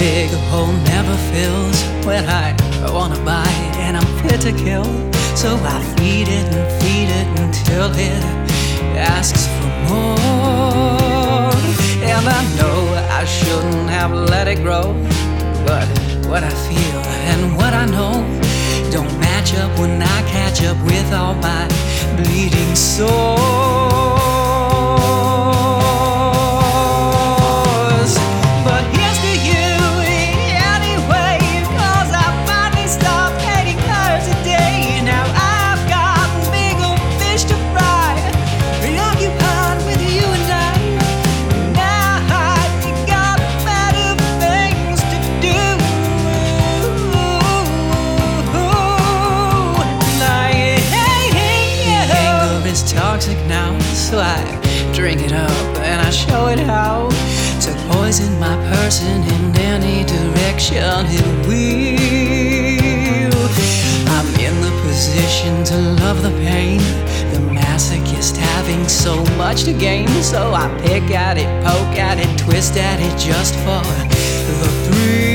big hole never fills when I wanna bite and I'm fit to kill. So I feed it until it asks for more. And I know I shouldn't have let it grow, but what I feel and what I know don't match up when I catch up with all my bleeding sores. But here's to you anyway, 'cause I finally stopped hating her today. Now I've got bigger fish to fry, preoccupied with you and I. Now I got better things to do. Anger is toxic now, so I drink it up and I show it how to poison my person in any direction it will. I'm in the position to love the pain, the masochist having so much to gain. So I pick at it, poke at it, twist at it just for the thrill.